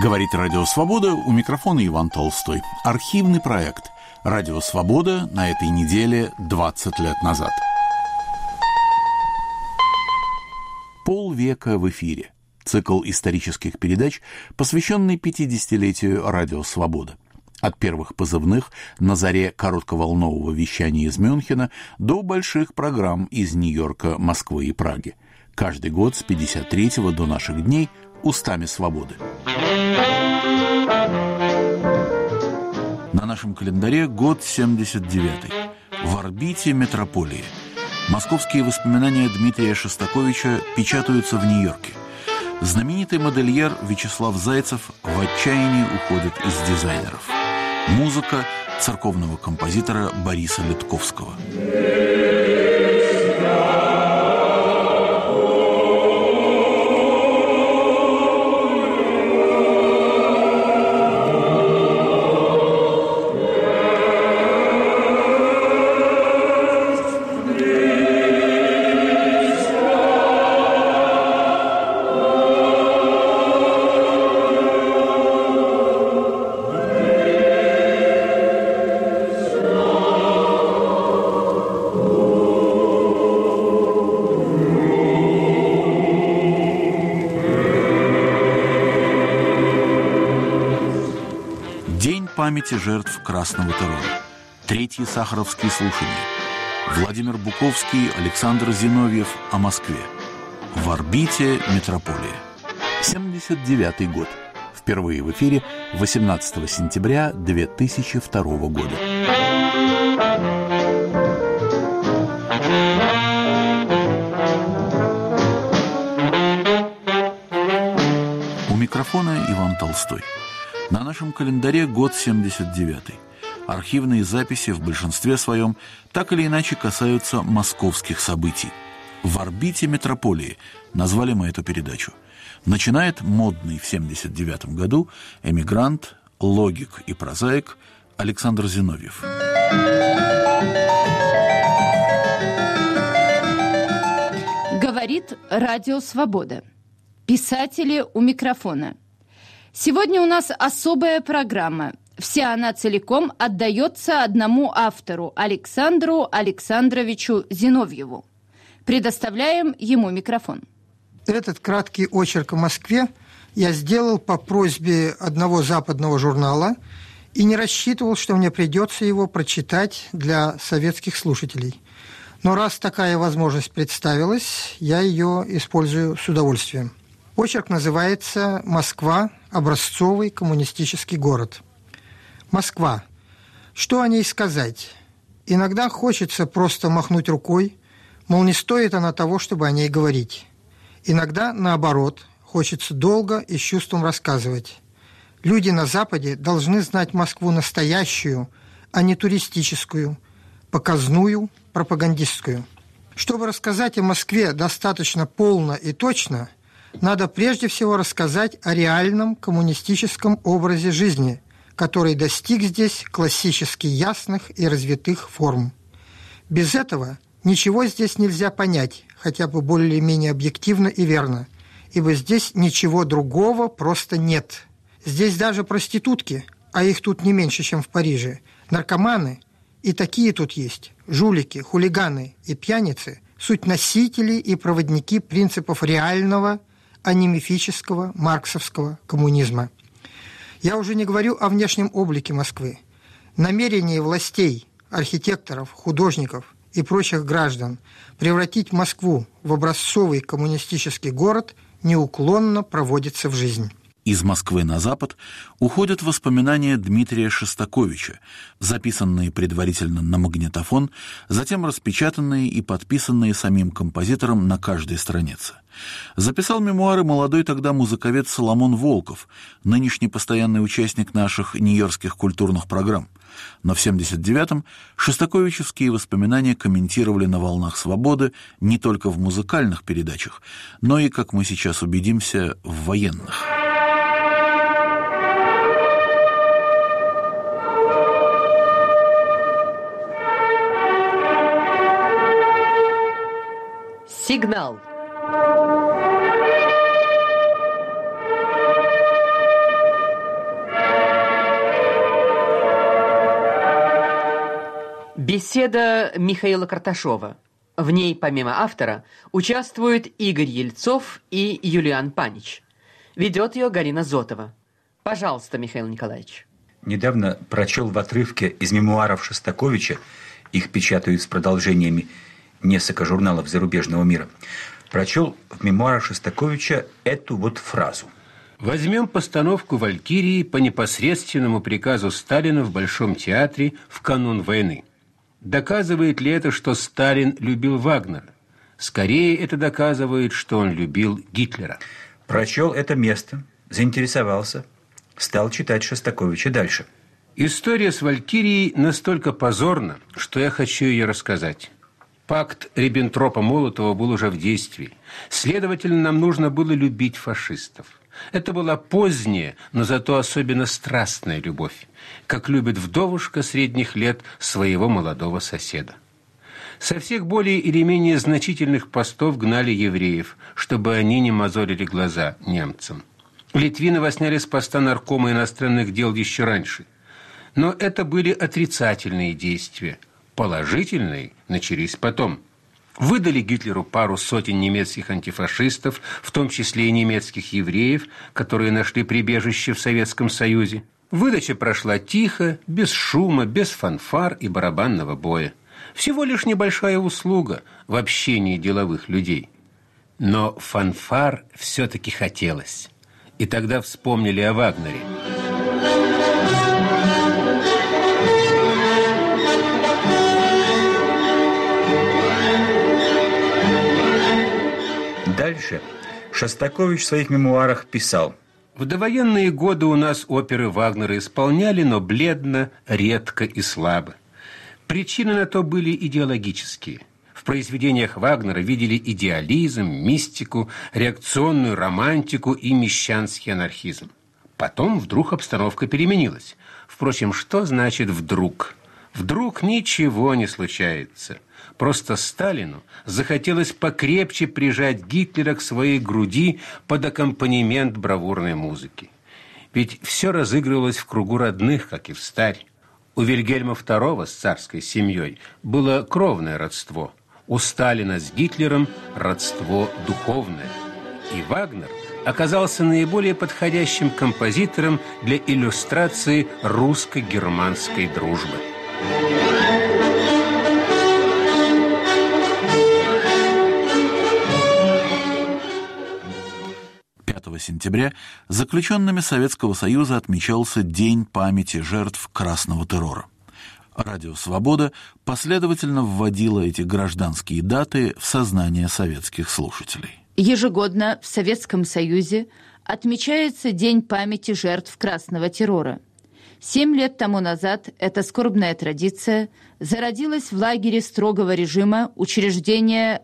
Говорит Радио Свобода, у микрофона Иван Толстой. Архивный проект «Радио Свобода» на этой неделе 20 лет назад. Полвека в эфире. Цикл исторических передач, посвященный 50-летию Радио Свобода. От первых позывных на заре коротковолнового вещания из Мюнхена до больших программ из Нью-Йорка, Москвы и Праги. Каждый год с 53-го до наших дней устами свободы. На нашем календаре год 79-й. В орбите метрополии. Московские воспоминания Дмитрия Шостаковича печатаются в Нью-Йорке. Знаменитый модельер Вячеслав Зайцев в отчаянии уходит из дизайнеров. Музыка церковного композитора Бориса Лютковского. Памяти жертв Красного террора. Третьи сахаровские слушания. Владимир Буковский, Александр Зиновьев о Москве. В орбите метрополии. 79-й год. Впервые в эфире 18 сентября 2002 года. У микрофона Иван Толстой. На нашем календаре год 79-й. Архивные записи в большинстве своем так или иначе касаются московских событий. В орбите метрополии назвали мы эту передачу. Начинает модный в 79-м году эмигрант, логик и прозаик Александр Зиновьев. Говорит Радио Свобода. Писатели у микрофона. Сегодня у нас особая программа. Вся она целиком отдается одному автору, Александру Александровичу Зиновьеву. Предоставляем ему микрофон. Этот краткий очерк о Москве я сделал по просьбе одного западного журнала и не рассчитывал, что мне придется его прочитать для советских слушателей. Но раз такая возможность представилась, я ее использую с удовольствием. Очерк называется «Москва. Образцовый коммунистический город». Москва. Что о ней сказать? Иногда хочется просто махнуть рукой, мол, не стоит она того, чтобы о ней говорить. Иногда, наоборот, хочется долго и с чувством рассказывать. Люди на Западе должны знать Москву настоящую, а не туристическую, показную, пропагандистскую. Чтобы рассказать о Москве достаточно полно и точно, надо прежде всего рассказать о реальном коммунистическом образе жизни, который достиг здесь классически ясных и развитых форм. Без этого ничего здесь нельзя понять, хотя бы более-менее объективно и верно, ибо здесь ничего другого просто нет. Здесь даже проститутки, а их тут не меньше, чем в Париже, наркоманы, и такие тут есть, жулики, хулиганы и пьяницы, суть носители и проводники принципов реального, а не мифического марксовского коммунизма. Я уже не говорю о внешнем облике Москвы. Намерение властей, архитекторов, художников и прочих граждан превратить Москву в образцовый коммунистический город неуклонно проводится в жизнь. Из Москвы на запад уходят воспоминания Дмитрия Шостаковича, записанные предварительно на магнитофон, затем распечатанные и подписанные самим композитором на каждой странице. Записал мемуары молодой тогда музыковед Соломон Волков, нынешний постоянный участник наших нью-йоркских культурных программ. Но в 79-м шостаковичевские воспоминания комментировали на «Волнах Свободы» не только в музыкальных передачах, но и, как мы сейчас убедимся, в военных. Сигнал. беседа Михаила Карташова. В ней, помимо автора, участвуют Игорь Ельцов и Юлиан Панич. Ведет ее Галина Зотова. Пожалуйста, Михаил Николаевич. Недавно прочел в отрывке из мемуаров Шостаковича, их печатают с продолжениями несколько журналов зарубежного мира, прочел в мемуарах Шостаковича эту вот фразу. Возьмем постановку «Валькирии» по непосредственному приказу Сталина в Большом театре в канун войны. Доказывает ли это, что Сталин любил Вагнера? Скорее, это доказывает, что он любил Гитлера. Прочел это место, заинтересовался, стал читать Шостаковича дальше. История с Валькирией настолько позорна, что я хочу ее рассказать. Пакт Риббентропа-Молотова был уже в действии. Следовательно, нам нужно было любить фашистов. Это была поздняя, но зато особенно страстная любовь, как любит вдовушка средних лет своего молодого соседа. Со всех более или менее значительных постов гнали евреев, чтобы они не мозолили глаза немцам. Литвинова сняли с поста наркома иностранных дел еще раньше. Но это были отрицательные действия. Положительные начались потом. Выдали Гитлеру пару сотен немецких антифашистов, в том числе и немецких евреев, которые нашли прибежище в Советском Союзе. Выдача прошла тихо, без шума, без фанфар и барабанного боя. Всего лишь небольшая услуга в общении деловых людей. Но фанфар все-таки хотелось. И тогда вспомнили о Вагнере. Дальше Шостакович в своих мемуарах писал: В довоенные годы у нас оперы Вагнера исполняли, но бледно, редко и слабо. Причины на то были идеологические. В произведениях Вагнера видели идеализм, мистику, реакционную романтику и мещанский анархизм. Потом вдруг обстановка переменилась. Впрочем, что значит «вдруг»? Вдруг ничего не случается. Просто Сталину захотелось покрепче прижать Гитлера к своей груди под аккомпанемент бравурной музыки. Ведь все разыгрывалось в кругу родных, как и встарь. У Вильгельма II с царской семьей было кровное родство. У Сталина с Гитлером родство духовное. И Вагнер оказался наиболее подходящим композитором для иллюстрации русско-германской дружбы. 5 сентября заключенными Советского Союза отмечался День памяти жертв красного террора. Радио «Свобода» последовательно вводило эти гражданские даты в сознание советских слушателей. Ежегодно в Советском Союзе отмечается День памяти жертв красного террора. 7 лет тому назад эта скорбная традиция зародилась в лагере строгого режима учреждения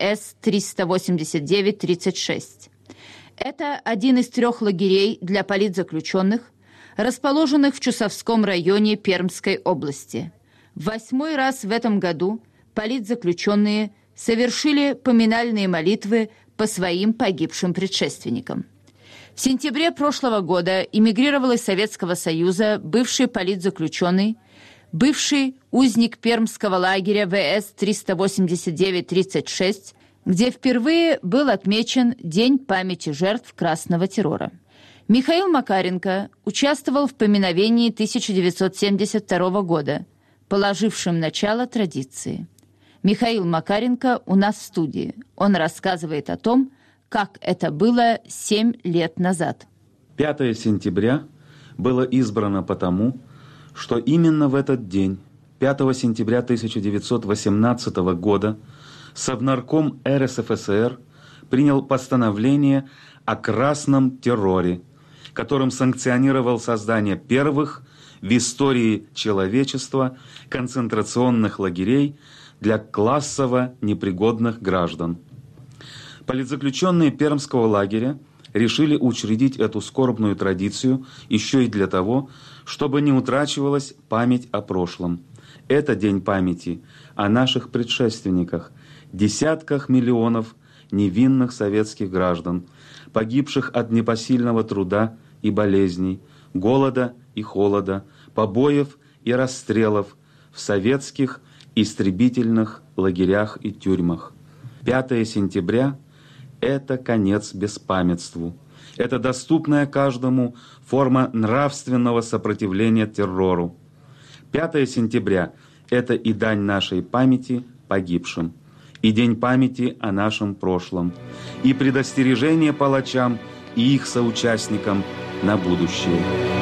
ВС-389-36. Это один из 3 лагерей для политзаключенных, расположенных в Чусовском районе Пермской области. В 8-й раз в этом году политзаключенные совершили поминальные молитвы по своим погибшим предшественникам. В сентябре прошлого года эмигрировал из Советского Союза бывший политзаключенный, бывший узник пермского лагеря ВС-389-36, где впервые был отмечен День памяти жертв красного террора. Михаил Макаренко участвовал в поминовении 1972 года, положившем начало традиции. Михаил Макаренко у нас в студии. Он рассказывает о том, как это было 7 лет назад. 5 сентября было избрано потому, что именно в этот день, 5 сентября 1918 года, Совнарком РСФСР принял постановление о красном терроре, которым санкционировал создание первых в истории человечества концентрационных лагерей для классово непригодных граждан. Политзаключенные Пермского лагеря решили учредить эту скорбную традицию еще и для того, чтобы не утрачивалась память о прошлом. Это день памяти о наших предшественниках, десятках миллионов невинных советских граждан, погибших от непосильного труда и болезней, голода и холода, побоев и расстрелов в советских истребительных лагерях и тюрьмах. 5 сентября – это конец беспамятству. Это доступная каждому форма нравственного сопротивления террору. 5 сентября – это и дань нашей памяти погибшим, и день памяти о нашем прошлом, и предостережение палачам и их соучастникам на будущее.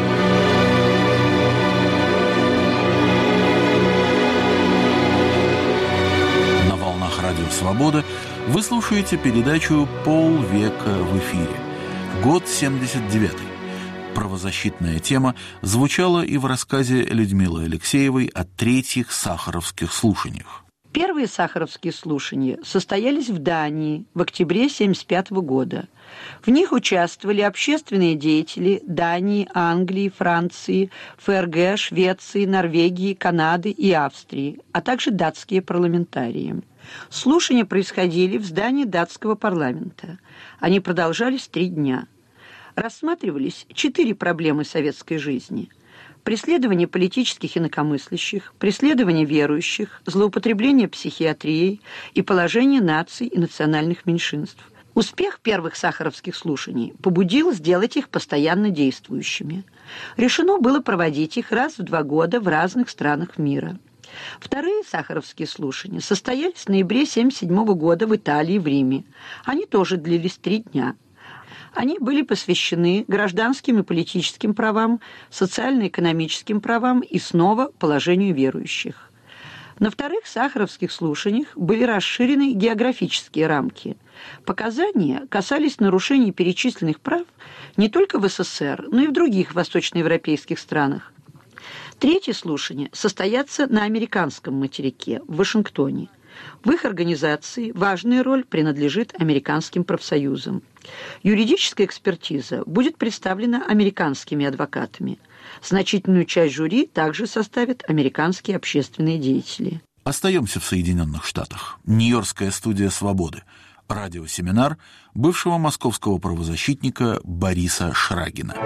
На волнах Радио Свобода вы слушаете передачу «Полвека в эфире». Год 79-й. Правозащитная тема звучала и в рассказе Людмилы Алексеевой о третьих сахаровских слушаниях. Первые сахаровские слушания состоялись в Дании в октябре 1975 года. В них участвовали общественные деятели Дании, Англии, Франции, ФРГ, Швеции, Норвегии, Канады и Австрии, а также датские парламентарии. Слушания происходили в здании датского парламента. Они продолжались 3 дня. Рассматривались 4 проблемы советской жизни: преследование политических инакомыслящих, преследование верующих, злоупотребление психиатрией и положение наций и национальных меньшинств. Успех первых сахаровских слушаний побудил сделать их постоянно действующими. Решено было проводить их раз в 2 года в разных странах мира. Вторые сахаровские слушания состоялись в ноябре 1977 года в Италии, в Риме. Они тоже длились 3 дня. Они были посвящены гражданским и политическим правам, социально-экономическим правам и снова положению верующих. На вторых сахаровских слушаниях были расширены географические рамки. Показания касались нарушений перечисленных прав не только в СССР, но и в других восточноевропейских странах. Третьи слушания состоятся на американском материке, в Вашингтоне. В их организации важная роль принадлежит американским профсоюзам. Юридическая экспертиза будет представлена американскими адвокатами. Значительную часть жюри также составят американские общественные деятели. Остаемся в Соединенных Штатах. Нью-Йоркская студия «Свободы». Радиосеминар бывшего московского правозащитника Бориса Шрагина.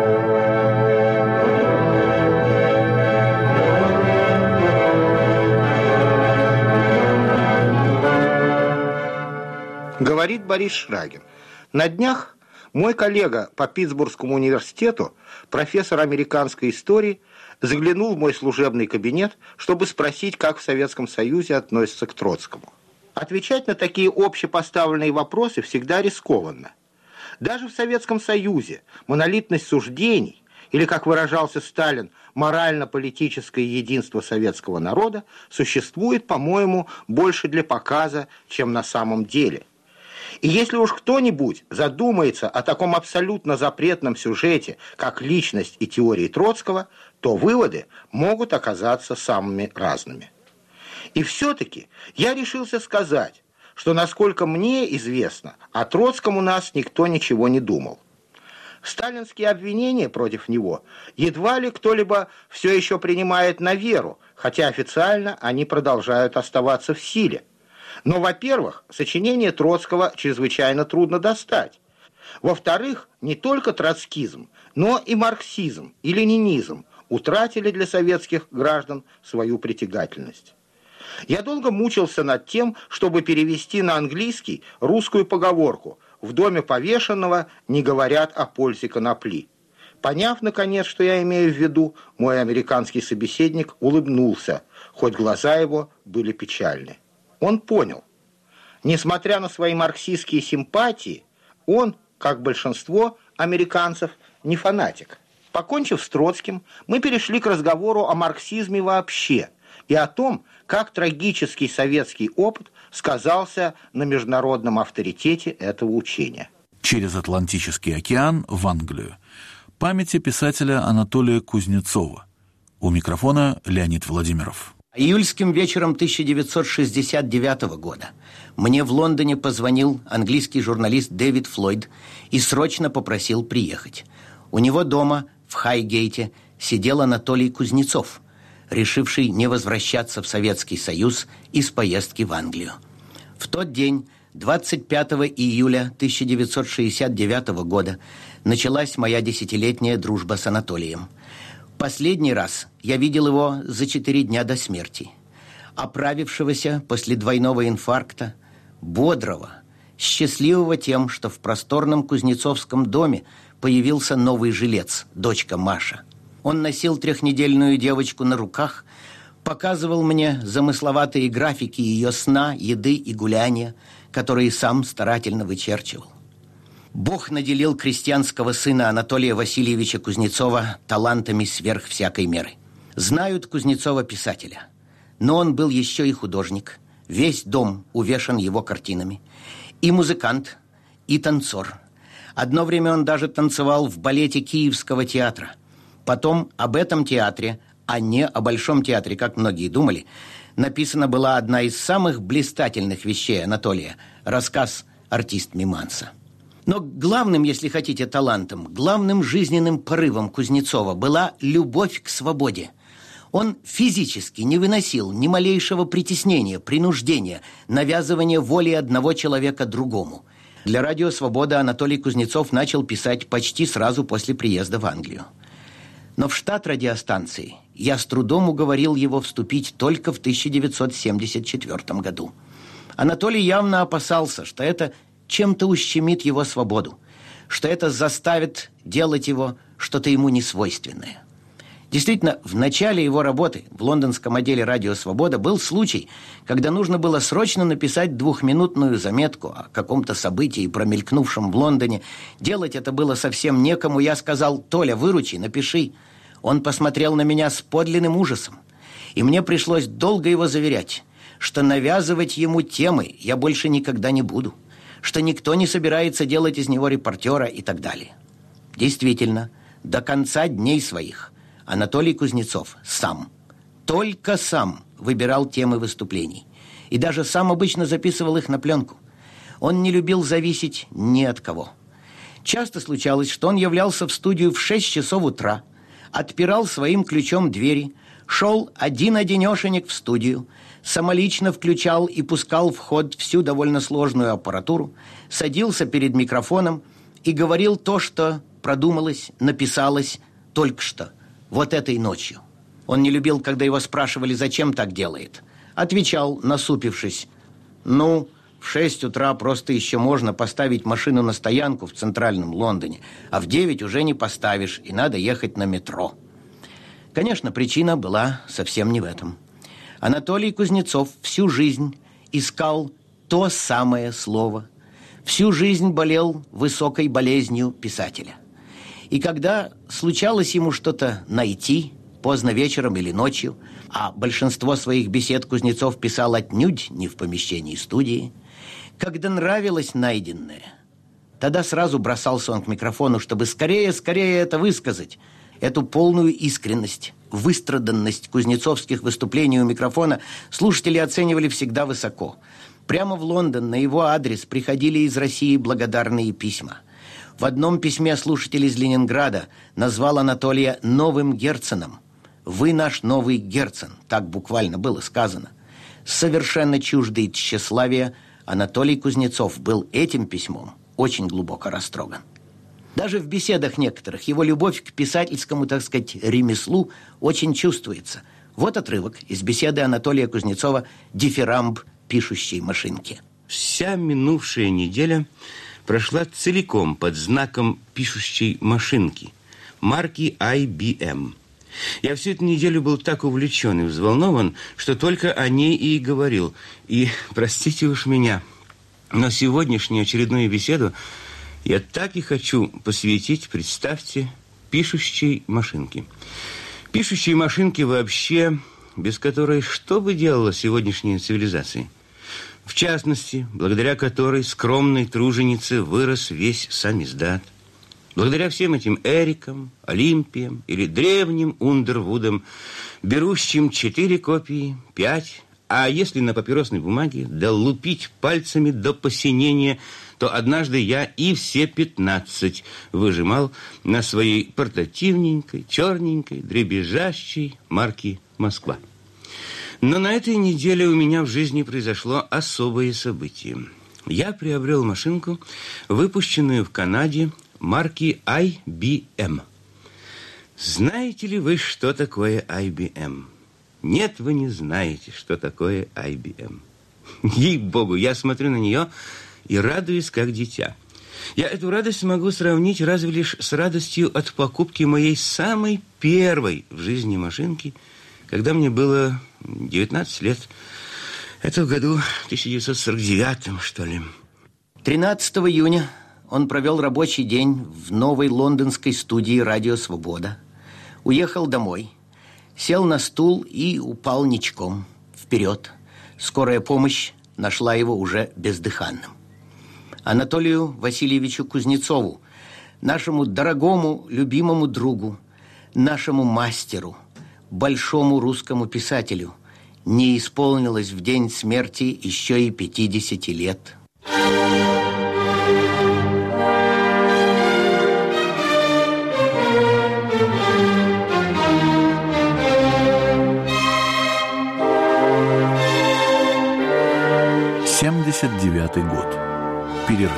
Говорит Борис Шрагин. На днях мой коллега по Питтсбургскому университету, профессор американской истории, заглянул в мой служебный кабинет, чтобы спросить, как в Советском Союзе относятся к Троцкому. Отвечать на такие общепоставленные вопросы всегда рискованно. Даже в Советском Союзе монолитность суждений, или, как выражался Сталин, морально-политическое единство советского народа существует, по-моему, больше для показа, чем на самом деле. И если уж кто-нибудь задумается о таком абсолютно запретном сюжете, как личность и теории Троцкого, то выводы могут оказаться самыми разными. И все-таки я решился сказать, что, насколько мне известно, о Троцком у нас никто ничего не думал. Сталинские обвинения против него едва ли кто-либо все еще принимает на веру, хотя официально они продолжают оставаться в силе. Но, во-первых, сочинение Троцкого чрезвычайно трудно достать. Во-вторых, не только троцкизм, но и марксизм и ленинизм утратили для советских граждан свою притягательность. Я долго мучился над тем, чтобы перевести на английский русскую поговорку «В доме повешенного не говорят о пользе конопли». Поняв, наконец, что я имею в виду, мой американский собеседник улыбнулся, хоть глаза его были печальны. Он понял. Несмотря на свои марксистские симпатии, он, как большинство американцев, не фанатик. Покончив с Троцким, мы перешли к разговору о марксизме вообще и о том, как трагический советский опыт сказался на международном авторитете этого учения. Через Атлантический океан в Англию. Памяти писателя Анатолия Кузнецова. У микрофона Леонид Владимиров. Июльским вечером 1969 года мне в Лондоне позвонил английский журналист Дэвид Флойд и срочно попросил приехать. У него дома в Хайгейте сидел Анатолий Кузнецов, решивший не возвращаться в Советский Союз из поездки в Англию. В тот день, 25 июля 1969 года, началась моя 10-летняя дружба с Анатолием. Последний раз я видел его за 4 дня до смерти. оправившегося после двойного инфаркта, бодрого, счастливого тем, что в просторном кузнецовском доме появился новый жилец, дочка Маша. Он носил 3-недельную девочку на руках, показывал мне замысловатые графики ее сна, еды и гуляния, которые сам старательно вычерчивал. Бог наделил крестьянского сына Анатолия Васильевича Кузнецова талантами сверх всякой меры. Знают Кузнецова писателя, но он был еще и художник. Весь дом увешан его картинами. И музыкант, и танцор. Одно время он даже танцевал в балете Киевского театра. Потом об этом театре, а не о Большом театре, как многие думали, написана была одна из самых блистательных вещей Анатолия – рассказ «Артист Миманса». Но главным, если хотите, талантом, главным жизненным порывом Кузнецова была любовь к свободе. Он физически не выносил ни малейшего притеснения, принуждения, навязывания воли одного человека другому. Для радио «Свобода» Анатолий Кузнецов начал писать почти сразу после приезда в Англию. Но в штат радиостанции я с трудом уговорил его вступить только в 1974 году. Анатолий явно опасался, что это чем-то ущемит его свободу, что это заставит делать его что-то ему несвойственное. Действительно, в начале его работы в лондонском отделе «Радио Свобода» был случай, когда нужно было срочно написать 2-минутную заметку о каком-то событии, промелькнувшем в Лондоне. Делать это было совсем некому. Я сказал: «Толя, выручи, напиши». Он посмотрел на меня с подлинным ужасом, и мне пришлось долго его заверять, что навязывать ему темы я больше никогда не буду, что никто не собирается делать из него репортера и так далее. Действительно, до конца дней своих Анатолий Кузнецов сам, только сам выбирал темы выступлений и даже сам обычно записывал их на пленку. Он не любил зависеть ни от кого. Часто случалось, что он являлся в студию в 6 часов утра, отпирал своим ключом двери, шел один-одинешенек в студию, самолично включал и пускал в ход всю довольно сложную аппаратуру, садился перед микрофоном и говорил то, что продумалось, написалось только что, вот этой ночью. Он не любил, когда его спрашивали, зачем так делает. Отвечал, насупившись: «Ну, в 6 утра просто еще можно поставить машину на стоянку в центральном Лондоне, а в 9 уже не поставишь, и надо ехать на метро». Конечно, причина была совсем не в этом. Анатолий Кузнецов всю жизнь искал то самое слово, всю жизнь болел высокой болезнью писателя. И когда случалось ему что-то найти, поздно вечером или ночью, а большинство своих бесед Кузнецов писал отнюдь не в помещении студии, когда нравилось найденное, тогда сразу бросался он к микрофону, чтобы скорее это высказать. Эту полную искренность, выстраданность кузнецовских выступлений у микрофона слушатели оценивали всегда высоко. Прямо в Лондон на его адрес приходили из России благодарные письма. В одном письме слушатель из Ленинграда назвал Анатолия новым Герценом. «Вы наш новый Герцен», так буквально было сказано. Совершенно чуждый тщеславия, Анатолий Кузнецов был этим письмом очень глубоко растроган. Даже в беседах некоторых его любовь к писательскому, так сказать, ремеслу очень чувствуется. Вот отрывок из беседы Анатолия Кузнецова «Дифирамб пишущей машинки». Вся минувшая неделя прошла целиком под знаком пишущей машинки марки IBM. Я всю эту неделю был так увлечен и взволнован, что только о ней и говорил. И, простите уж меня, но сегодняшнюю очередную беседу я так и хочу посвятить, представьте, пишущей машинке. Пишущей машинке вообще, без которой что бы делала сегодняшняя цивилизация? В частности, благодаря которой скромной труженице вырос весь самиздат. Благодаря всем этим Эрикам, Олимпиям или древним Ундервудам, берущим 4 копии, 5, а если на папиросной бумаге, да лупить пальцами до посинения, то однажды я и все 15 выжимал на своей портативненькой, черненькой, дребезжащей марке «Москва». Но на этой неделе у меня в жизни произошло особое событие. Я приобрел машинку, выпущенную в Канаде, марки IBM. Знаете ли вы, что такое IBM? Нет, вы не знаете, что такое IBM. Ей-богу, я смотрю на нее и радуюсь, как дитя. Я эту радость могу сравнить разве лишь с радостью от покупки моей самой первой в жизни машинки, когда мне было 19 лет. Это в году 1949, что ли. 13 июня он провел рабочий день в новой лондонской студии «Радио Свобода». Уехал домой, сел на стул и упал ничком вперед. Скорая помощь нашла его уже бездыханным. Анатолию Васильевичу Кузнецову, нашему дорогому, любимому другу, нашему мастеру, большому русскому писателю, не исполнилось в день смерти еще и 50 лет. «79-й год. Перерыв».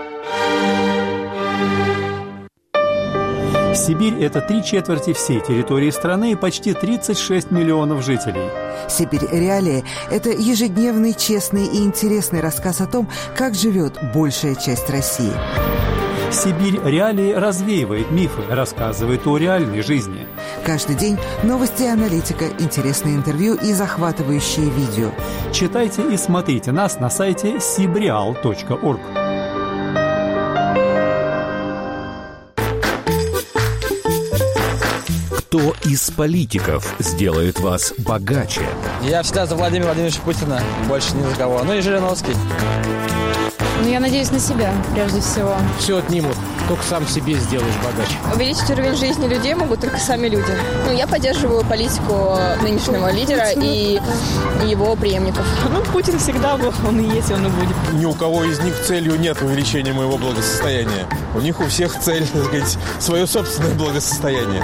Сибирь – это 3/4 всей территории страны и почти 36 миллионов жителей. «Сибирь. Реалии» – это ежедневный, честный и интересный рассказ о том, как живет большая часть России. «Сибирь. Реалии» развеивает мифы, рассказывает о реальной жизни. Каждый день новости и аналитика, интересные интервью и захватывающие видео. Читайте и смотрите нас на сайте sibreal.org. Кто из политиков сделает вас богаче? Я всегда за Владимира Владимировича Путина, больше ни за кого. Ну и Жириновский. Ну, я надеюсь на себя, прежде всего. Все отнимут, только сам себе сделаешь богаче. Увеличить уровень жизни людей могут только сами люди. Ну, я поддерживаю политику нынешнего лидера и его преемников. Ну, Путин всегда был, он и есть, он и будет. Ни у кого из них целью нет увеличения моего благосостояния. У них у всех цель, так сказать, свое собственное благосостояние.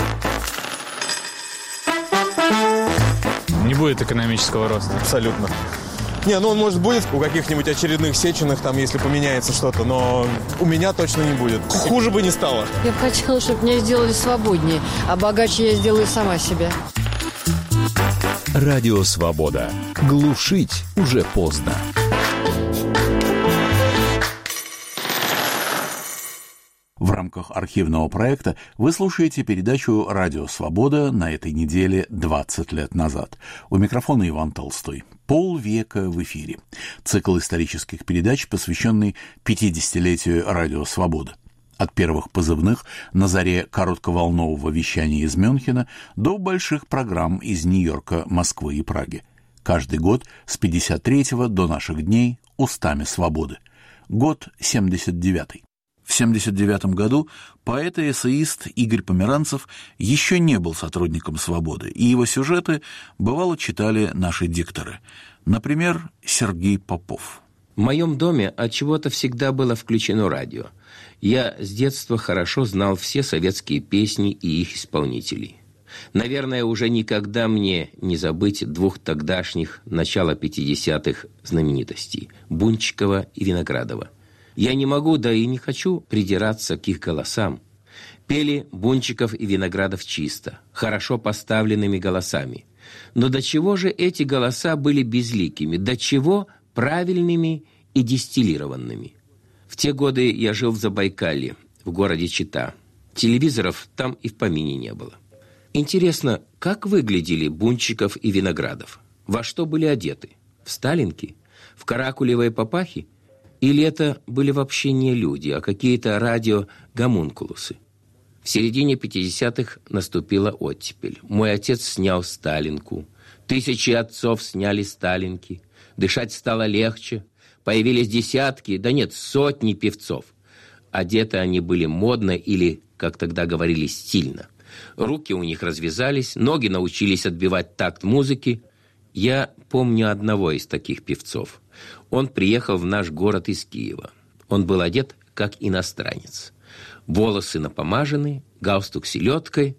Не будет экономического роста. Абсолютно. Не, ну он, может, будет у каких-нибудь очередных Сеченых, там, если поменяется что-то, но у меня точно не будет. Хуже бы не стало. Я бы хотела, чтобы меня сделали свободнее, а богаче я сделаю сама себя. Радио «Свобода». Глушить уже поздно. В рамках архивного проекта вы слушаете передачу «Радио Свобода» на этой неделе 20 лет назад. У микрофона Иван Толстой. Полвека в эфире. Цикл исторических передач, посвященный 50-летию «Радио Свобода». От первых позывных на заре коротковолнового вещания из Мюнхена до больших программ из Нью-Йорка, Москвы и Праги. Каждый год с 53-го до наших дней устами свободы. Год 79-й. В 1979 году поэт и эссеист Игорь Померанцев еще не был сотрудником «Свободы», и его сюжеты бывало читали наши дикторы. Например, Сергей Попов. В моем доме отчего-то всегда было включено радио. Я с детства хорошо знал все советские песни и их исполнителей. Наверное, уже никогда мне не забыть двух тогдашних, начала 50-х знаменитостей – Бунчикова и Виноградова. Я не могу, да и не хочу придираться к их голосам. Пели Бунчиков и Виноградов чисто, хорошо поставленными голосами. Но до чего же эти голоса были безликими, до чего правильными и дистиллированными? В те годы я жил в Забайкалье, в городе Чита. Телевизоров там и в помине не было. Интересно, как выглядели Бунчиков и Виноградов? Во что были одеты? В сталинки? В каракулевые папахи? Или это были вообще не люди, а какие-то радиогомункулусы? В середине 50-х наступила оттепель. Мой отец снял сталинку. Тысячи отцов сняли сталинки. Дышать стало легче. Появились десятки, да нет, сотни певцов. Одеты они были модно или, как тогда говорили, стильно. Руки у них развязались, ноги научились отбивать такт музыки. Я помню одного из таких певцов. Он приехал в наш город из Киева. Он был одет как иностранец. Волосы напомажены, галстук селедкой.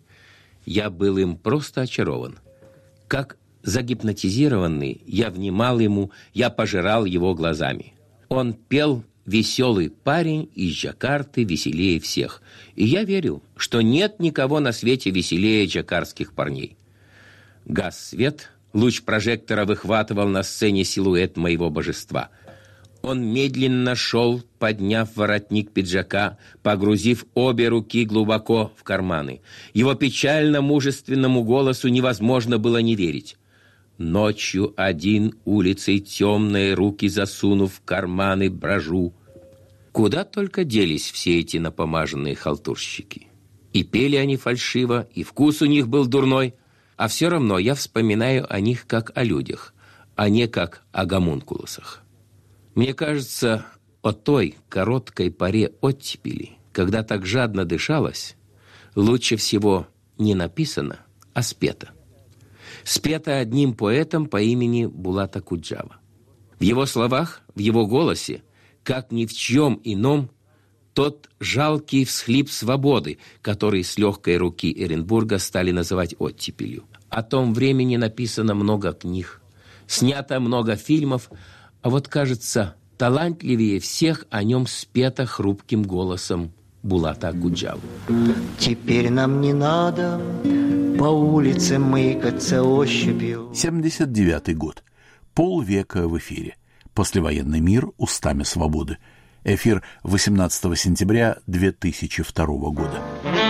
Я был им просто очарован. Как загипнотизированный, я внимал ему, я пожирал его глазами. Он пел «Веселый парень из Джакарты веселее всех». И я верил, что нет никого на свете веселее джакартских парней. Гас свет, Луч прожектора выхватывал на сцене силуэт моего божества. Он медленно шел, подняв воротник пиджака, погрузив обе руки глубоко в карманы. Его печально-мужественному голосу невозможно было не верить. Ночью один улицей темные руки засунув в карманы брожу. Куда только делись все эти напомаженные халтурщики. И пели они фальшиво, и вкус у них был дурной, а все равно я вспоминаю о них как о людях, а не как о гомункулусах. Мне кажется, о той короткой поре оттепели, когда так жадно дышалось, лучше всего не написано, а спето. Спето одним поэтом по имени Булат Акуджава. В его словах, в его голосе, как ни в чем ином, тот жалкий всхлип свободы, который с легкой руки Эренбурга стали называть оттепелью. О том времени написано много книг, снято много фильмов, а вот, кажется, талантливее всех о нем спето хрупким голосом Булата Акуджавы. Теперь нам не надо по улице мыкаться ощупью. 79-й год. Полвека в эфире. Послевоенный мир устами свободы. Эфир 18 сентября 2002 года.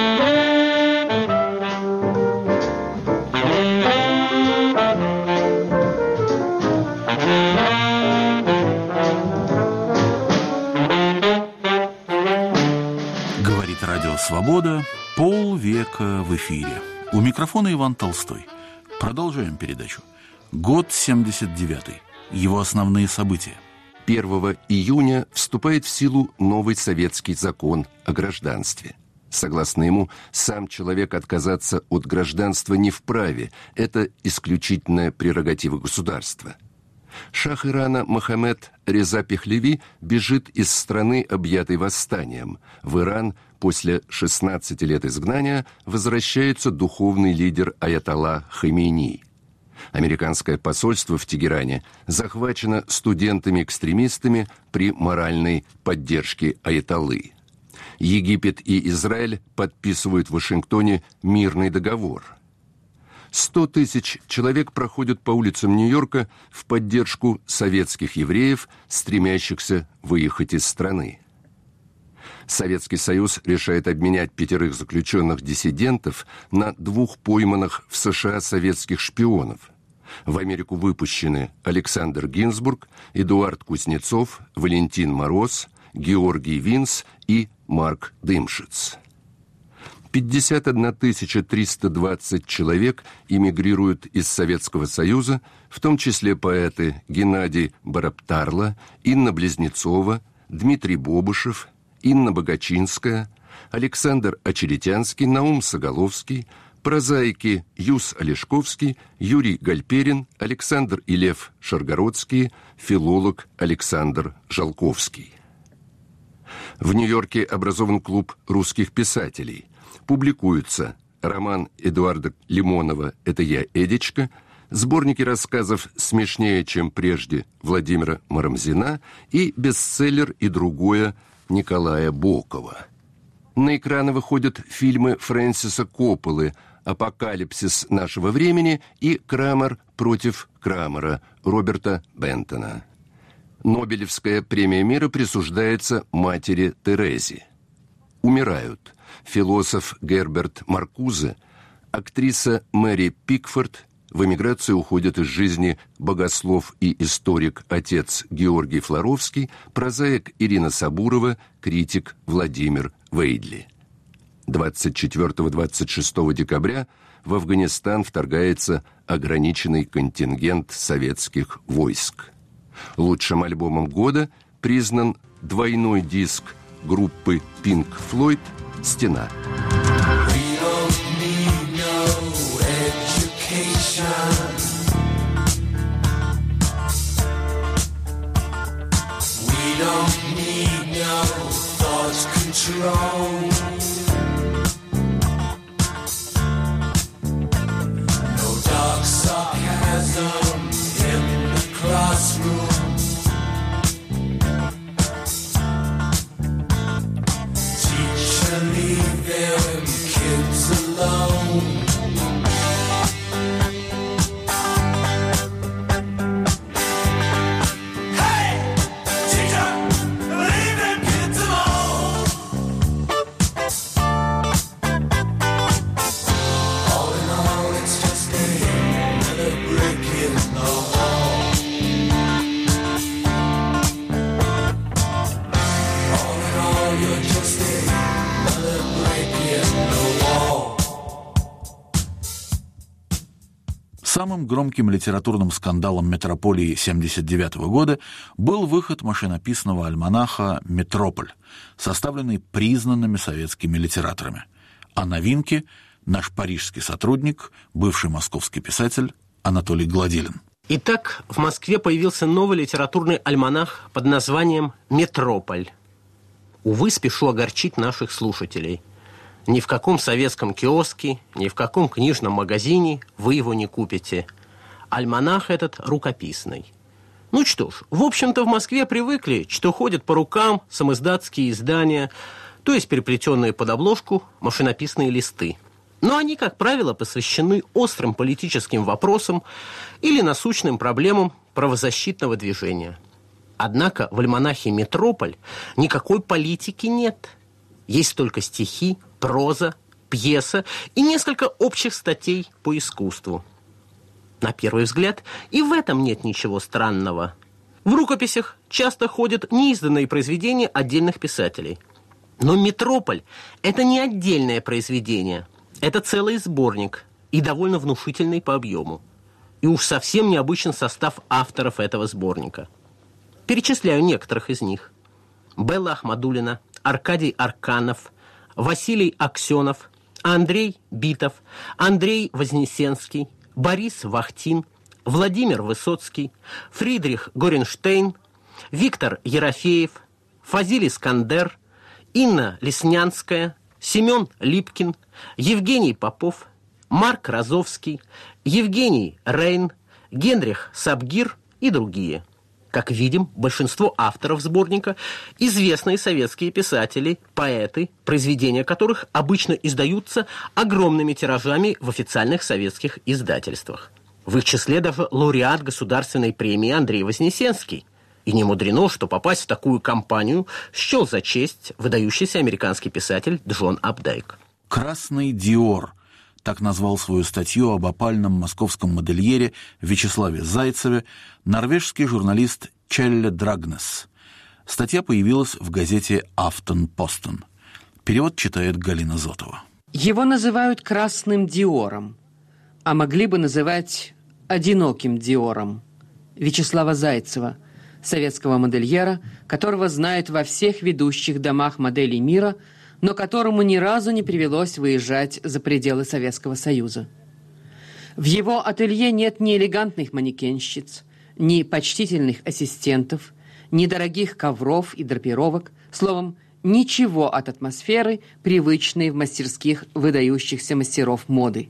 Говорит радио «Свобода». Полвека в эфире. У микрофона Иван Толстой. Продолжаем передачу. Год 79-й. Его основные события. 1 июня вступает в силу новый советский закон о гражданстве. Согласно ему, сам человек отказаться от гражданства не вправе. Это исключительная прерогатива государства. Шах Ирана Мохаммед Реза Пехлеви бежит из страны, объятой восстанием. В Иран после 16 лет изгнания возвращается духовный лидер аятолла Хамейни. Американское посольство в Тегеране захвачено студентами-экстремистами при моральной поддержке аятоллы. Египет и Израиль подписывают в Вашингтоне мирный договор. 100 тысяч человек проходят по улицам Нью-Йорка в поддержку советских евреев, стремящихся выехать из страны. Советский Союз решает обменять 5 заключенных-диссидентов на 2 пойманных в США советских шпионов. В Америку выпущены Александр Гинзбург, Эдуард Кузнецов, Валентин Мороз, Георгий Винс и Марк Дымшиц. 51 320 человек эмигрируют из Советского Союза, в том числе поэты Геннадий Бараптарло, Инна Близнецова, Дмитрий Бобышев, Инна Богачинская, Александр Очеретянский, Наум Соголовский, прозаики Юс Олешковский, Юрий Гальперин, Александр и Лев Шаргородские, филолог Александр Жалковский. В Нью-Йорке образован клуб русских писателей. Публикуются роман Эдуарда Лимонова «Это я, Эдичка», сборники рассказов «Смешнее, чем прежде» Владимира Марамзина и бестселлер «И другое» Николая Бокова. На экраны выходят фильмы Фрэнсиса Копполы «Апокалипсис нашего времени» и «Крамер против Крамера» Роберта Бентона. Нобелевская премия мира присуждается матери Терезе. Умирают философ Герберт Маркузе, актриса Мэри Пикфорд, в эмиграцию уходят из жизни богослов и историк отец Георгий Флоровский, прозаик Ирина Сабурова, критик Владимир Вейдли. 24-26 декабря в Афганистан вторгается ограниченный контингент советских войск. Лучшим альбомом года признан двойной диск группы Pink Floyd «Стена». Самым громким литературным скандалом метрополии 1979 года был выход машинописного альманаха «Метрополь», составленный признанными советскими литераторами. О новинке наш парижский сотрудник, бывший московский писатель Анатолий Гладилин. Итак, в Москве появился новый литературный альманах под названием «Метрополь». Увы, спешу огорчить наших слушателей. Ни в каком советском киоске, ни в каком книжном магазине вы его не купите. Альманах этот рукописный. Ну что ж, в общем-то в Москве привыкли, что ходят по рукам самиздатские издания, то есть переплетенные под обложку машинописные листы. Но они, как правило, посвящены острым политическим вопросам или насущным проблемам правозащитного движения. Однако в альманахе «Метрополь» никакой политики нет. Есть только стихи, проза, пьеса и несколько общих статей по искусству. На первый взгляд, и в этом нет ничего странного. В рукописях часто ходят неизданные произведения отдельных писателей. Но «Метрополь» – это не отдельное произведение. Это целый сборник и довольно внушительный по объему. И уж совсем необычен состав авторов этого сборника. Перечисляю некоторых из них. Белла Ахмадуллина, Аркадий Арканов, Василий Аксенов, Андрей Битов, Андрей Вознесенский, Борис Вахтин, Владимир Высоцкий, Фридрих Горенштейн, Виктор Ерофеев, Фазиль Искандер, Инна Леснянская, Семен Липкин, Евгений Попов, Марк Розовский, Евгений Рейн, Генрих Сабгир и другие. Как видим, большинство авторов сборника – известные советские писатели, поэты, произведения которых обычно издаются огромными тиражами в официальных советских издательствах. В их числе даже лауреат государственной премии Андрей Вознесенский. И не мудрено, что попасть в такую компанию счел за честь выдающийся американский писатель Джон Апдайк. «Красный Диор» — так назвал свою статью об опальном московском модельере Вячеславе Зайцеве норвежский журналист Челле Драгнес. Статья появилась в газете «Афтенпостен». Перевод читает Галина Зотова. Его называют «красным Диором», а могли бы называть «одиноким Диором» Вячеслава Зайцева, советского модельера, которого знают во всех ведущих домах моделей мира, но которому ни разу не привелось выезжать за пределы Советского Союза. В его ателье нет ни элегантных манекенщиц, ни почтительных ассистентов, ни дорогих ковров и драпировок, словом, ничего от атмосферы, привычной в мастерских выдающихся мастеров моды.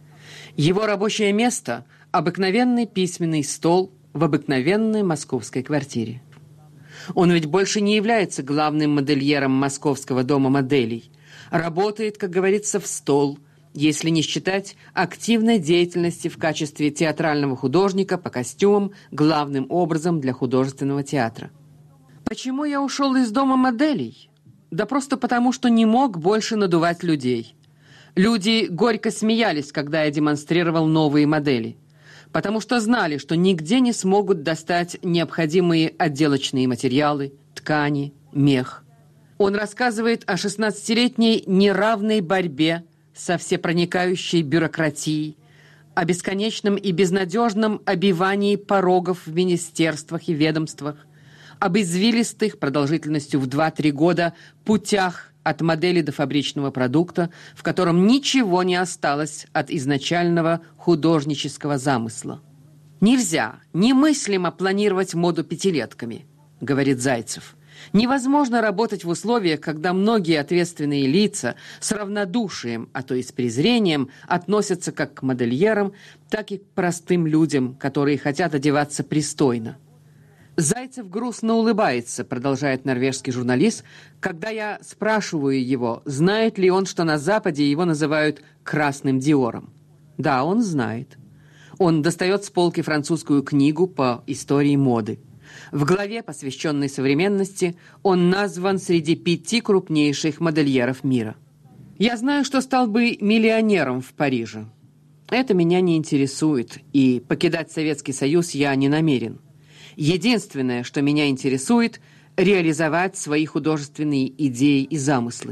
Его рабочее место – обыкновенный письменный стол в обыкновенной московской квартире. Он ведь больше не является главным модельером Московского дома моделей. Работает, как говорится, в стол, если не считать активной деятельности в качестве театрального художника по костюмам, главным образом для художественного театра. Почему я ушел из дома моделей? Да просто потому, что не мог больше надувать людей. Люди горько смеялись, когда я демонстрировал новые модели, потому что знали, что нигде не смогут достать необходимые отделочные материалы, ткани, мех. Он рассказывает о 16-летней неравной борьбе со всепроникающей бюрократией, о бесконечном и безнадежном обивании порогов в министерствах и ведомствах, об извилистых, продолжительностью в 2-3 года, путях от модели до фабричного продукта, в котором ничего не осталось от изначального художнического замысла. «Нельзя, немыслимо планировать моду пятилетками», — говорит Зайцев. «Невозможно работать в условиях, когда многие ответственные лица с равнодушием, а то и с презрением относятся как к модельерам, так и к простым людям, которые хотят одеваться пристойно». Зайцев грустно улыбается, продолжает норвежский журналист, когда я спрашиваю его, знает ли он, что на Западе его называют «красным Диором». Да, он знает. Он достает с полки французскую книгу по истории моды. В главе, посвященной современности, он назван среди 5 крупнейших модельеров мира. Я знаю, что стал бы миллионером в Париже. Это меня не интересует, и покидать Советский Союз я не намерен. Единственное, что меня интересует – реализовать свои художественные идеи и замыслы.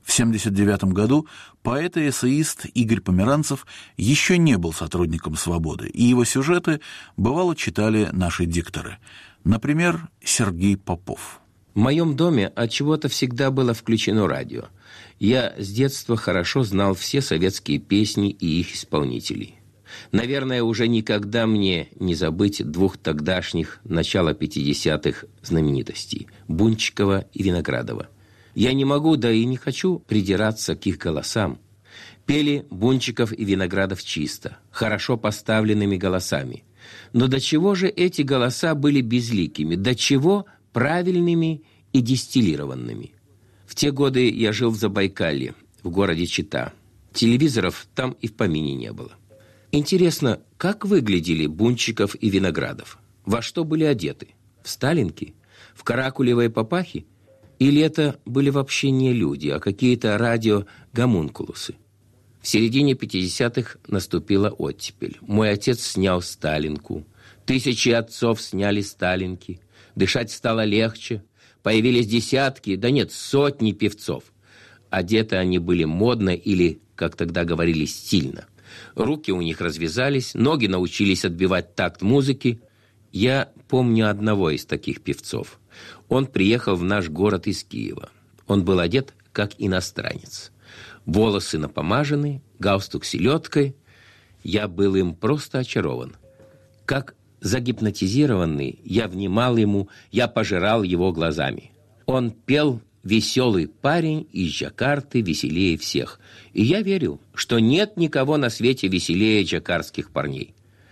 В 1979 году поэт и эссеист Игорь Померанцев еще не был сотрудником «Свободы», и его сюжеты бывало читали наши дикторы. Например, Сергей Попов. В моем доме отчего-то всегда было включено радио. Я с детства хорошо знал все советские песни и их исполнителей. Наверное, уже никогда мне не забыть двух тогдашних, начала 50-х знаменитостей – Бунчикова и Виноградова. Я не могу, да и не хочу придираться к их голосам. Пели Бунчиков и Виноградов чисто, хорошо поставленными голосами. Но до чего же эти голоса были безликими, до чего правильными и дистиллированными? В те годы я жил в Забайкалье, в городе Чита. Телевизоров там и в помине не было. Интересно, как выглядели Бунчиков и Виноградов? Во что были одеты? В сталинки? В каракулевые папахи? Или это были вообще не люди, а какие-то радиогомункулусы? В середине 50-х наступила оттепель. Мой отец снял сталинку. Тысячи отцов сняли сталинки. Дышать стало легче. Появились десятки, да нет, сотни певцов. Одеты они были модно или, как тогда говорили, стильно. Руки у них развязались, ноги научились отбивать такт музыки. Я помню одного из таких певцов. Он приехал в наш город из Киева. Он был одет как иностранец. Волосы напомажены, галстук селедкой. Я был им просто очарован. Как загипнотизированный, я внимал ему, я пожирал его глазами. Он пел «Веселый парень из Джакарты веселее всех». И я верил, что нет никого на свете веселее джакартских парней.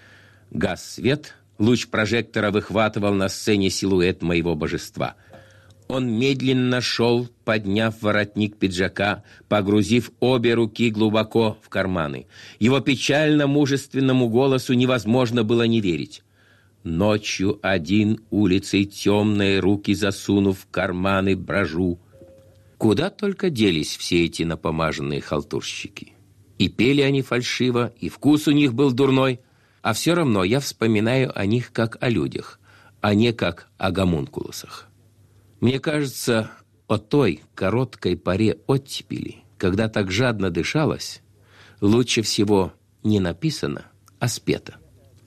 Гас свет, луч прожектора выхватывал на сцене силуэт моего божества. Он медленно шел, подняв воротник пиджака, погрузив обе руки глубоко в карманы. Его печально-мужественному голосу невозможно было не верить. Ночью один улицей темные руки засунув в карманы брожу. Куда только делись все эти напомаженные халтурщики. И пели они фальшиво, и вкус у них был дурной, а все равно я вспоминаю о них как о людях, а не как о гомункулусах. Мне кажется, о той короткой поре оттепели, когда так жадно дышалось, лучше всего не написано, а спето.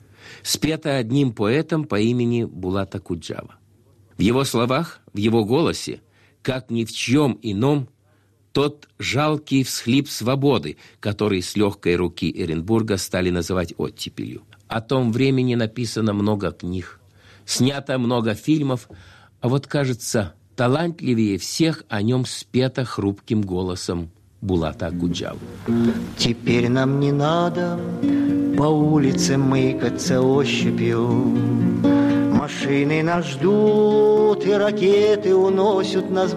Спето одним поэтом по имени Булат Акуджава. В его словах, в его голосе, как ни в чем ином, тот жалкий всхлип свободы, который с легкой руки Эренбурга стали называть оттепелью. О том времени написано много книг, снято много фильмов, а вот, кажется, талантливее всех о нем спето хрупким голосом Булата Акуджавы. Теперь нам не надо по улице мыкаться ощупью. Машины нас ждут, и ракеты уносят нас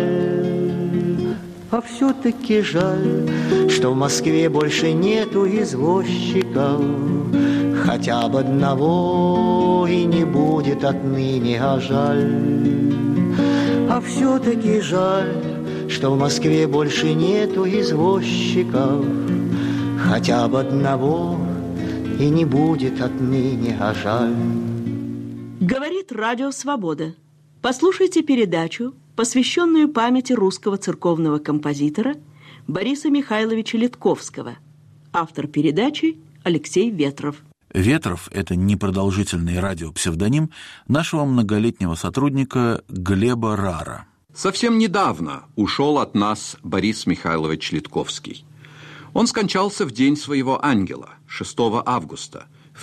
вдаль. А все-таки жаль, что в Москве больше нету извозчиков. Хотя бы одного и не будет отныне, а жаль. А все-таки жаль, что в Москве больше нету извозчиков. Хотя бы одного и не будет отныне, а жаль. Говорит Радио Свобода. Послушайте передачу, посвященную памяти русского церковного композитора Бориса Михайловича Литковского. Автор передачи Алексей Ветров. Ветров – это непродолжительный радиопсевдоним нашего многолетнего сотрудника Глеба Рара. Совсем недавно ушел от нас Борис Михайлович Литковский. Он скончался в день своего ангела, 6 августа, в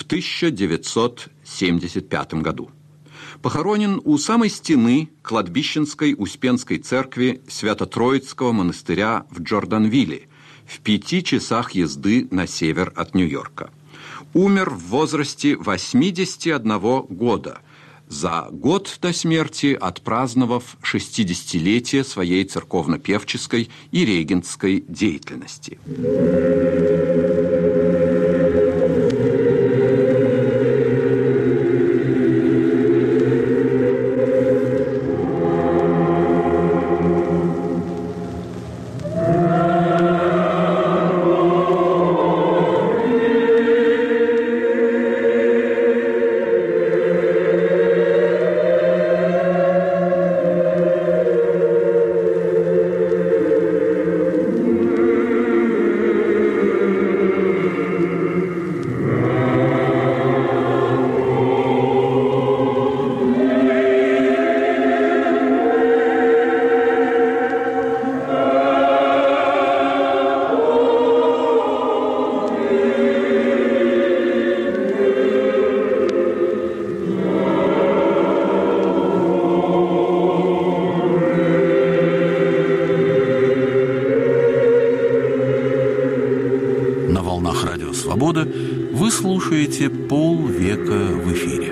1975 году. Похоронен у самой стены кладбищенской Успенской церкви Свято-Троицкого монастыря в Джорданвилле, в 5 часах езды на север от Нью-Йорка. Умер в возрасте 81 года, за год до смерти отпраздновав 60-летие своей церковно-певческой и регентской деятельности. волнах Радио Свобода вы слушаете «Полвека в эфире».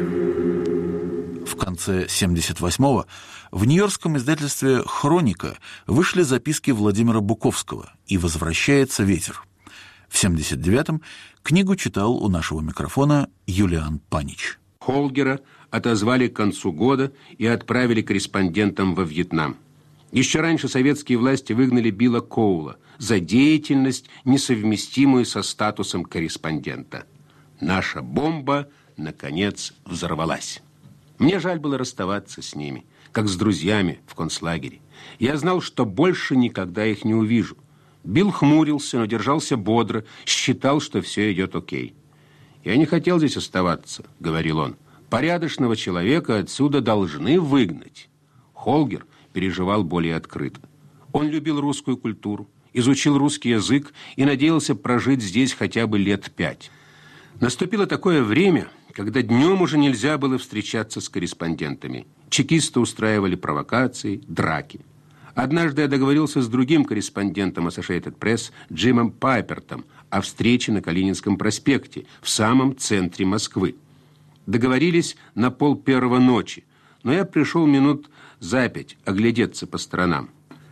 В конце 1978-го в нью-йоркском издательстве «Хроника» вышли записки Владимира Буковского «И возвращается ветер». В 1979-м книгу читал у нашего микрофона Юлиан Панич. Холгера отозвали к концу года и отправили корреспондентом во Вьетнам. Еще раньше советские власти выгнали Билла Коула за деятельность, несовместимую со статусом корреспондента. Наша бомба, наконец, взорвалась. Мне жаль было расставаться с ними, как с друзьями в концлагере. Я знал, что больше никогда их не увижу. Билл хмурился, но держался бодро, считал, что все идет окей. «Я не хотел здесь оставаться», — говорил он. «Порядочного человека отсюда должны выгнать». Холгер переживал более открыто. Он любил русскую культуру, изучил русский язык и надеялся прожить здесь хотя бы лет 5. Наступило такое время, когда днем уже нельзя было встречаться с корреспондентами. Чекисты устраивали провокации, драки. Однажды я договорился с другим корреспондентом Associated Press, Джимом Пайпертом, о встрече на Калининском проспекте, в самом центре Москвы. Договорились на 1:30 ночи, но я пришел минут за 5 оглядеться по сторонам.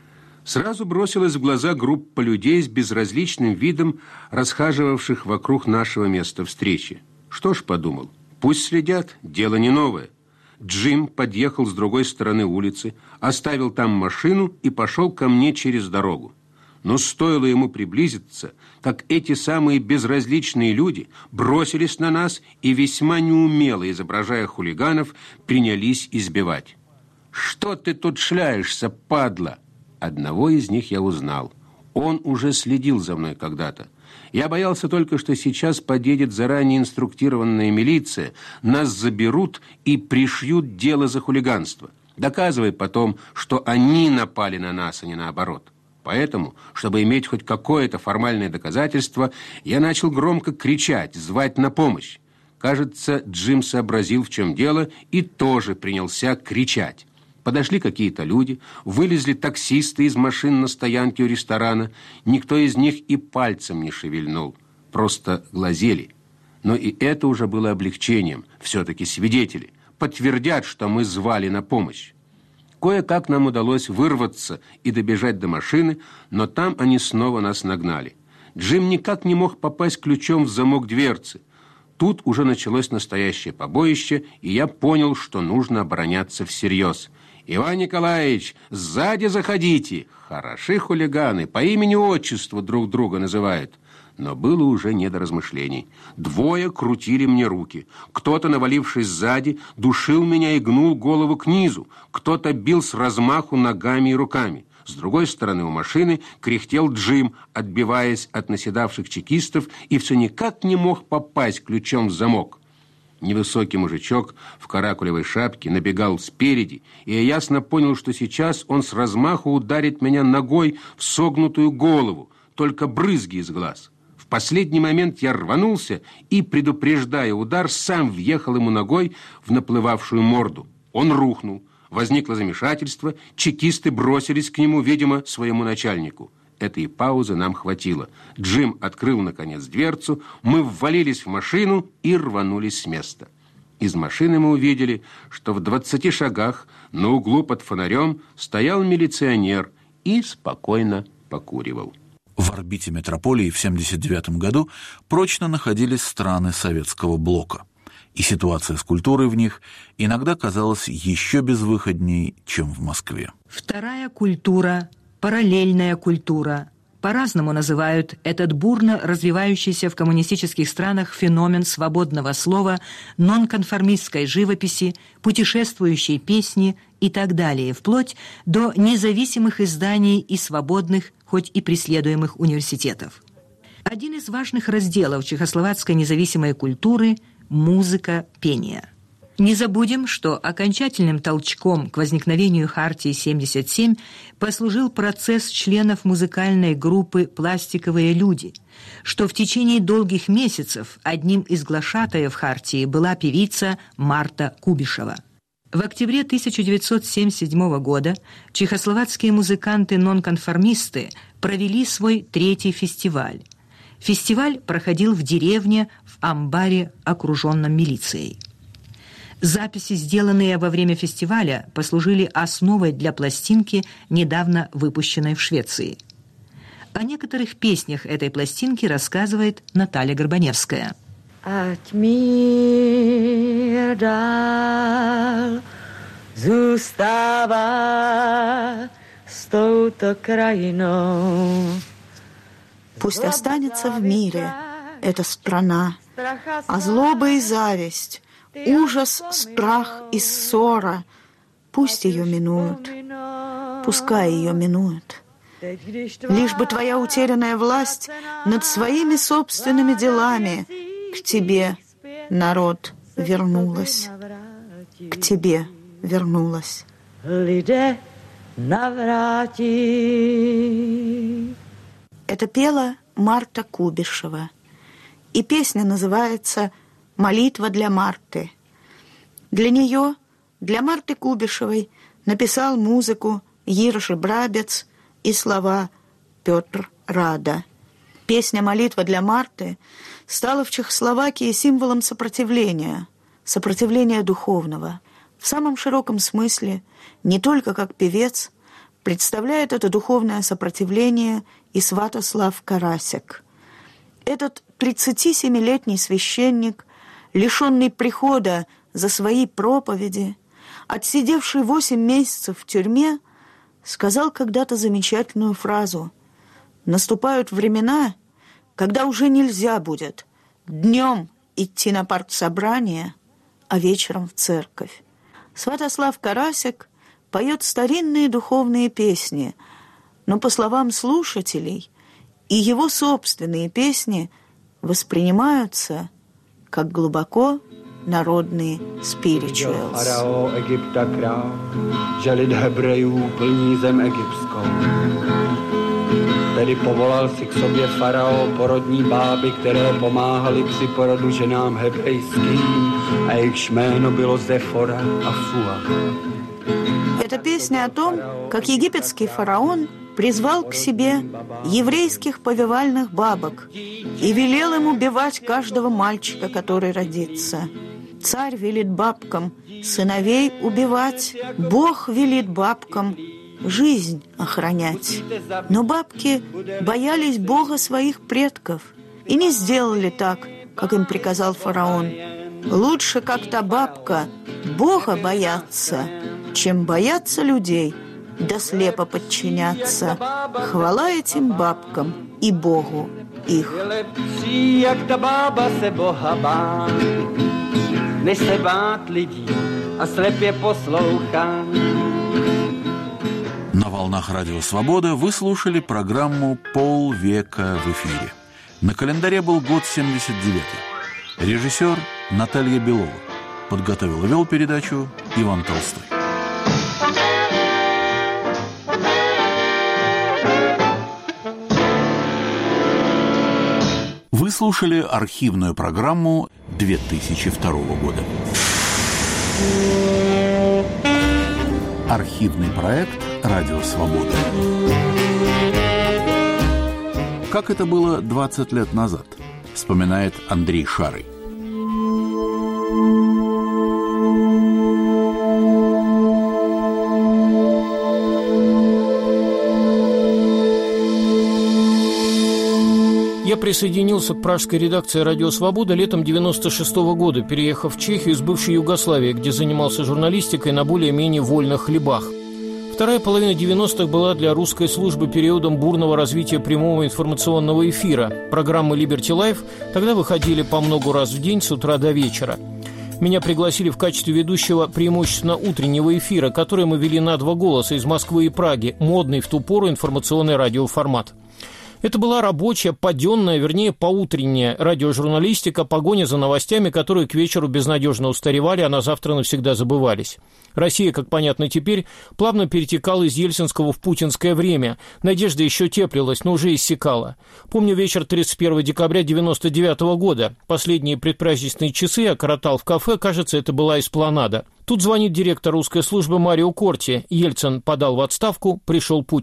Сразу бросилась в глаза группа людей с безразличным видом, расхаживавших вокруг нашего места встречи. Что ж, подумал, пусть следят, дело не новое. Джим подъехал с другой стороны улицы, оставил там машину и пошел ко мне через дорогу. Но стоило ему приблизиться, как эти самые безразличные люди бросились на нас и, весьма неумело изображая хулиганов, принялись избивать. «Что ты тут шляешься, падла?» Одного из них я узнал. Он уже следил за мной когда-то. Я боялся только, что сейчас подъедет заранее инструктированная милиция, нас заберут и пришьют дело за хулиганство, доказывая потом, что они напали на нас, а не наоборот. Поэтому, чтобы иметь хоть какое-то формальное доказательство, я начал громко кричать, звать на помощь. Кажется, Джим сообразил, в чем дело, и тоже принялся кричать. Подошли какие-то люди, вылезли таксисты из машин на стоянке у ресторана. Никто из них и пальцем не шевельнул, просто глазели. Но и это уже было облегчением. Все-таки свидетели подтвердят, что мы звали на помощь. Кое-как нам удалось вырваться и добежать до машины, но там они снова нас нагнали. Джим никак не мог попасть ключом в замок дверцы. Тут уже началось настоящее побоище, и я понял, что нужно обороняться всерьез. «Иван Николаевич, сзади заходите!» Хороши хулиганы, по имени-отчеству друг друга называют. Но было уже не до размышлений. Двое крутили мне руки. Кто-то, навалившись сзади, душил меня и гнул голову к низу. Кто-то бил с размаху ногами и руками. С другой стороны у машины кряхтел Джим, отбиваясь от наседавших чекистов, и все никак не мог попасть ключом в замок. Невысокий мужичок в каракулевой шапке набегал спереди, и я ясно понял, что сейчас он с размаху ударит меня ногой в согнутую голову, только брызги из глаз. В последний момент я рванулся и, предупреждая удар, сам въехал ему ногой в наплывавшую морду. Он рухнул. Возникло замешательство, чекисты бросились к нему, видимо, своему начальнику. Этой паузы нам хватило. Джим открыл, наконец, дверцу, мы ввалились в машину и рванулись с места. Из машины мы увидели, что в 20 шагах на углу под фонарем стоял милиционер и спокойно покуривал. В орбите метрополии в 1979 году прочно находились страны Советского блока. И ситуация с культурой в них иногда казалась еще безвыходней, чем в Москве. Вторая культура – параллельная культура. По-разному называют этот бурно развивающийся в коммунистических странах феномен свободного слова, нонконформистской живописи, путешествующей песни и так далее, вплоть до независимых изданий и свободных, хоть и преследуемых университетов. Один из важных разделов чехословацкой независимой культуры – музыка, пение. Не забудем, что окончательным толчком к возникновению Хартии 77 послужил процесс членов музыкальной группы «Пластиковые люди», что в течение долгих месяцев одним из глашатаев Хартии была певица Марта Кубишева. В октябре 1977 года чехословацкие музыканты-нонконформисты провели свой 3-й фестиваль. Фестиваль проходил в деревне в амбаре, окруженном милицией. Записи, сделанные во время фестиваля, послужили основой для пластинки, недавно выпущенной в Швеции. О некоторых песнях этой пластинки рассказывает Наталья Горбаневская. Ať mír dál zůstává s touto krajinou. Пусть останется в мире эта страна, а злоба и зависть, ужас, страх и ссора, пусть ее минуют, пускай ее минуют. Лишь бы твоя утерянная власть над своими собственными делами к тебе, народ, вернулась, к тебе вернулась. Это пела Марта Кубишева, и песня называется «Молитва для Марты». Для нее, для Марты Кубишевой, написал музыку Иржи Брабец и слова Петр Рада. Песня «Молитва для Марты» стала в Чехословакии символом сопротивления духовного. В самом широком смысле, не только как певец, представляет это духовное сопротивление и Святослав Карасек. Этот 37-летний священник, лишенный прихода за свои проповеди, отсидевший 8 месяцев в тюрьме, сказал когда-то замечательную фразу: «Наступают времена, когда уже нельзя будет днем идти на партсобрание, а вечером в церковь». Святослав Карасек поет старинные духовные песни, но, по словам слушателей, и его собственные песни воспринимаются как глубоко народные spirituals. Farao Egypta král, že lid Hebrejů plní zem egyptskou. Tedy povolal si k sobě farao porodní báby, které pomáhaly při porodu ženám hebrejským, a jejich jméno bylo Zefora a Fua. Это песня о том, как египетский фараон призвал к себе еврейских повивальных бабок и велел им убивать каждого мальчика, который родится. Царь велит бабкам сыновей убивать, Бог велит бабкам жизнь охранять. Но бабки боялись Бога своих предков и не сделали так, как им приказал фараон. Лучше, как та бабка, Бога бояться, чем бояться людей, да слепо подчиняться. Хвала этим бабкам и Богу их. Než se bát lidí a slepě poslouchat. На волнах Радио Свобода вы слушали программу «Полвека в эфире». На календаре был год 79-й. Режиссер Наталья Белова. Подготовил и вел передачу Иван Толстой. Вы слушали архивную программу 2002 года. Архивный проект «Радио Свобода». Как это было 20 лет назад, вспоминает Андрей Шарый. Я присоединился к пражской редакции «Радио Свобода» летом 96-го года, переехав в Чехию из бывшей Югославии, где занимался журналистикой на более-менее вольных хлебах. Вторая половина 90-х была для русской службы периодом бурного развития прямого информационного эфира. Программы «Liberty Life» тогда выходили по много раз в день с утра до вечера. Меня пригласили в качестве ведущего преимущественно утреннего эфира, который мы вели на 2 голоса из Москвы и Праги, модный в ту пору информационный радиоформат. Это была рабочая, паденная, вернее, поутренняя радиожурналистика, погоня за новостями, которые к вечеру безнадежно устаревали, а на завтра навсегда забывались. Россия, как понятно теперь, плавно перетекала из ельцинского в путинское время. Надежда еще теплилась, но уже иссякала. Помню вечер 31 декабря 99 года. Последние предпраздничные часы я коротал в кафе, кажется, это была эспланада. Тут звонит директор русской службы Марио Корти. Ельцин подал в отставку, пришел Путин.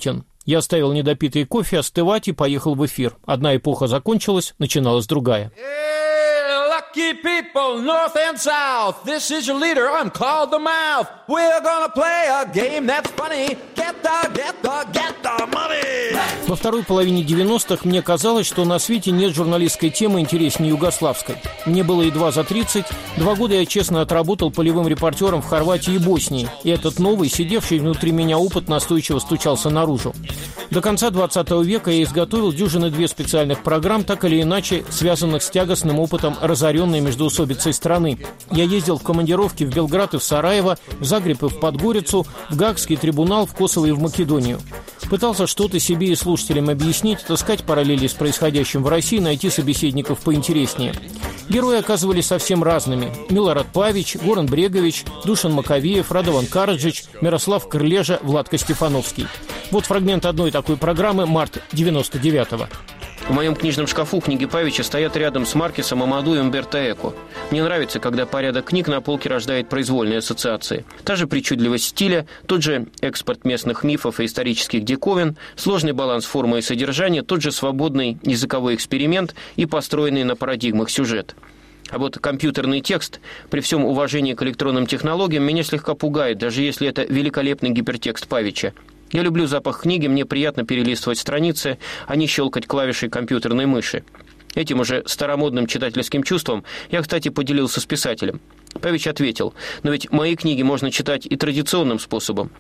Я оставил недопитый кофе остывать и поехал в эфир. Одна эпоха закончилась, начиналась другая. Lucky people, north and south, this is your leader, I'm called the Mouth. We're gonna play a game that's funny. Get the money. Во второй половине 90-х мне казалось, что на свете нет журналистской темы интереснее югославской. Мне было едва за 30. 2 года я честно отработал полевым репортером в Хорватии и Боснии. И этот новый, сидевший внутри меня опыт настойчиво стучался наружу. До конца 20 века я изготовил 2 специальных программ, так или иначе связанных с тягостным опытом разоренной междоусобицей страны. Я ездил в командировки в Белград и в Сараево, в Загреб и в Подгорицу, в Гаагский трибунал, в Косово и в Македонию. Пытался что-то себе и слушателям объяснить, таскать параллели с происходящим в России, найти собеседников поинтереснее. Герои оказывались совсем разными. Милорад Павич, Горан Брегович, Душан Маковеев, Радован Караджич, Мирослав Крылежа, Владко Стефановский. Вот фрагмент одной такой программы, март 99-го. В моем книжном шкафу книги Павича стоят рядом с Маркесом, Амаду и Умберто Эко. Мне нравится, когда порядок книг на полке рождает произвольные ассоциации. Та же причудливость стиля, тот же экспорт местных мифов и исторических диковин, сложный баланс формы и содержания, тот же свободный языковой эксперимент и построенный на парадигмах сюжет. А вот компьютерный текст, при всем уважении к электронным технологиям, меня слегка пугает, даже если это великолепный гипертекст Павича. Я люблю запах книги, мне приятно перелистывать страницы, а не щелкать клавишей компьютерной мыши. Этим уже старомодным читательским чувством я, кстати, поделился с писателем. Павич ответил: но ведь мои книги можно читать и традиционным способом.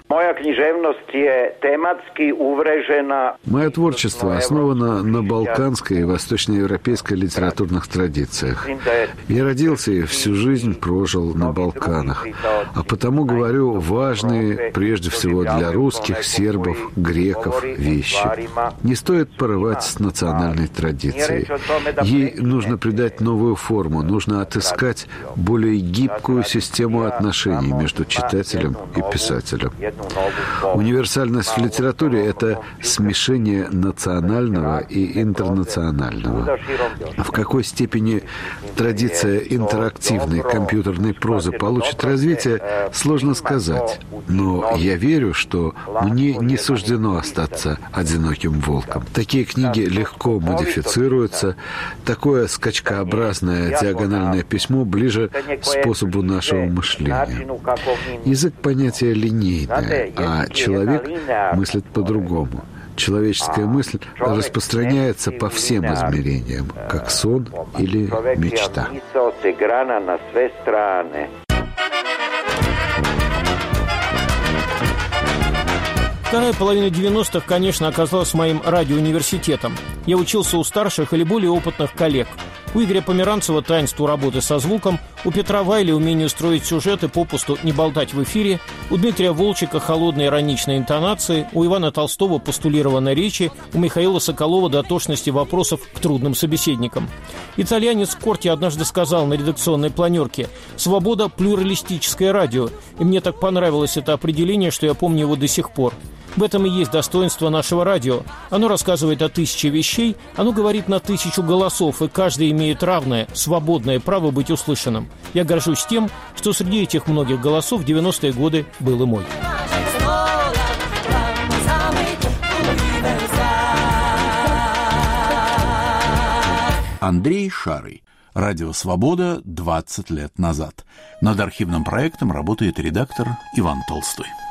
Мое творчество основано на балканской и восточноевропейской литературных традициях. Я родился и всю жизнь прожил на Балканах, а потому говорю важные, прежде всего для русских, сербов, греков, вещи. Не стоит порывать с национальной традицией. Ей нужно придать новую форму, нужно отыскать более гибкую систему отношений между читателем и писателем. Универсальность в литературе – это смешение национального и интернационального. В какой степени традиция интерактивной компьютерной прозы получит развитие, сложно сказать. Но я верю, что мне не суждено остаться одиноким волком. Такие книги легко модифицируются. Такое скачкообразное диагональное письмо ближе способу нашего мышления. Язык понятия линейное, а человек мыслит по-другому. Человеческая мысль распространяется по всем измерениям, как сон или мечта. Вторая половина 90-х, конечно, оказалась моим радиоуниверситетом. Я учился у старших или более опытных коллег. У Игоря Померанцева таинству работы со звуком, у Петра Вайля умению строить сюжеты, попусту не болтать в эфире, у Дмитрия Волчика холодной ироничной интонации, у Ивана Толстого постулированной речи, у Михаила Соколова дотошности вопросов к трудным собеседникам. Итальянец Корти однажды сказал на редакционной планерке: «Свобода – плюралистическое радио», и мне так понравилось это определение, что я помню его до сих пор. В этом и есть достоинство нашего радио. Оно рассказывает о 1000 вещей, оно говорит на 1000 голосов, и каждый имеет равное, свободное право быть услышанным. Я горжусь тем, что среди этих многих голосов в 90-е годы был и мой. Андрей Шарый. Радио «Свобода» 20 лет назад. Над архивным проектом работает редактор Иван Толстой.